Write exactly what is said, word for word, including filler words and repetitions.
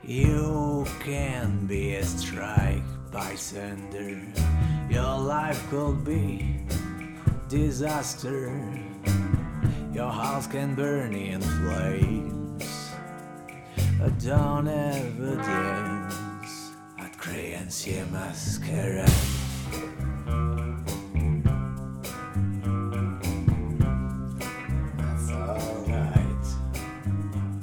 You can be struck by thunder. Your life could be disaster. Your house can burn in flames. Don't ever dance at Crayon Masquerade.